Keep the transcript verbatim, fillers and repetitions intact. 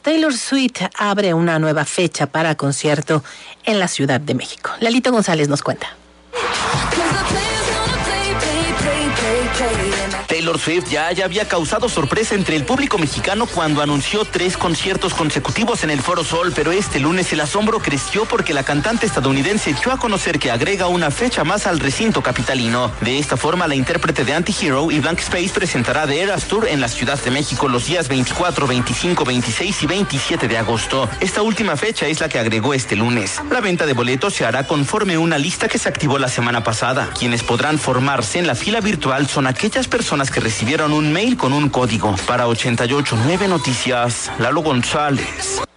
Taylor Swift abre una nueva fecha para concierto en la Ciudad de México. Lalito González nos cuenta. Taylor Swift ya, ya había causado sorpresa entre el público mexicano cuando anunció tres conciertos consecutivos en el Foro Sol, pero este lunes el asombro creció porque la cantante estadounidense dio a conocer que agrega una fecha más al recinto capitalino. De esta forma, la intérprete de Anti-Hero y Blank Space presentará The Eras Tour en la Ciudad de México los días veinticuatro, veinticinco, veintiséis y veintisiete de agosto. Esta última fecha es la que agregó este lunes. La venta de boletos se hará conforme una lista que se activó la semana pasada. Quienes podrán formarse en la fila virtual son aquellas personas que recibieron un mail con un código. Para ochenta y ocho punto nueve Noticias, Lalo González.